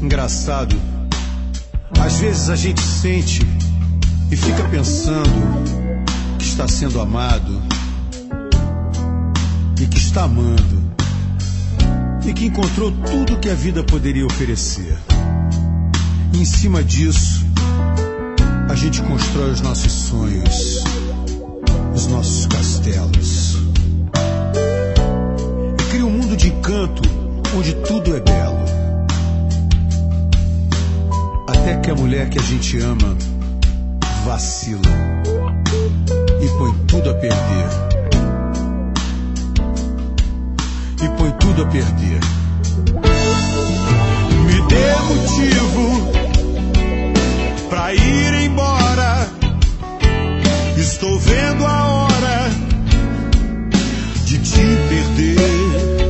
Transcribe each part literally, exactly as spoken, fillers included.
Engraçado, às vezes a gente sente e fica pensando que está sendo amado e que está amando e que encontrou tudo que a vida poderia oferecer. E em cima disso, a gente constrói os nossos sonhos, os nossos castelos e cria um mundo de encanto onde tudo é belo. Até que a mulher que a gente ama vacila e põe tudo a perder. E põe tudo a perder. Me dê motivo pra ir embora. Estou vendo a hora de te perder.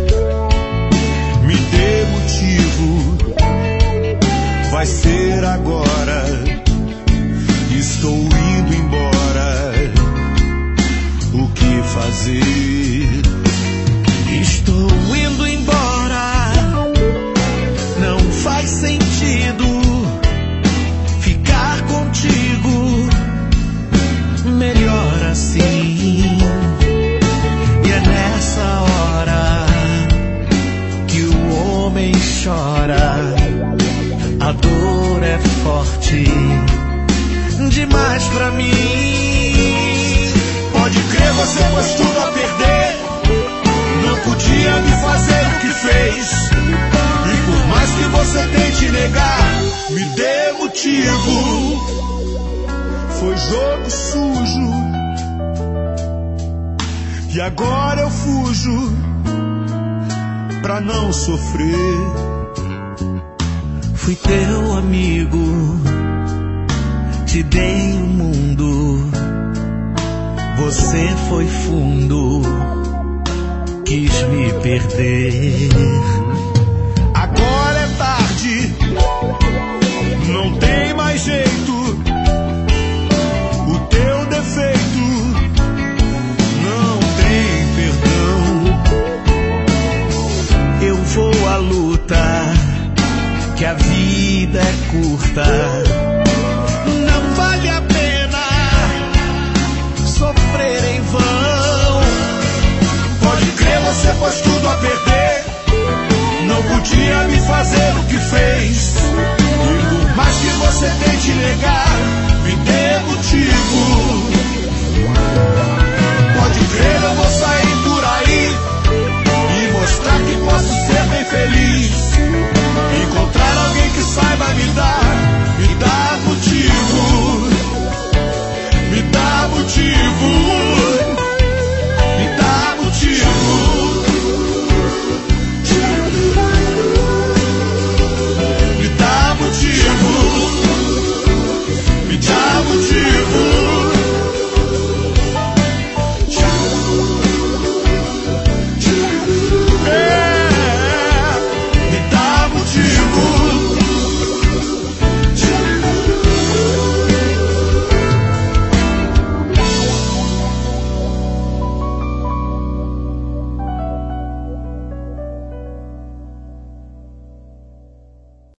Me dê motivo, vai ser agora. Estou indo embora. O que fazer? Estou indo embora. Não faz sentido ficar contigo. Melhor assim. E é nessa hora que o homem chora. A dor é forte demais pra mim. Pode crer, você pôs tudo a perder. Não podia me fazer o que fez. E por mais que você tente negar, me dê motivo. Foi jogo sujo e agora eu fujo pra não sofrer. Fui teu amigo, te dei o mundo. Você foi fundo, quis me perder. Agora é tarde, não tem mais jeito. O teu defeito não tem perdão. Eu vou à luta, que a vida é curta. Não vale a pena sofrer em vão. Pode crer, você pôs tudo a perder. Não podia me fazer o que fez.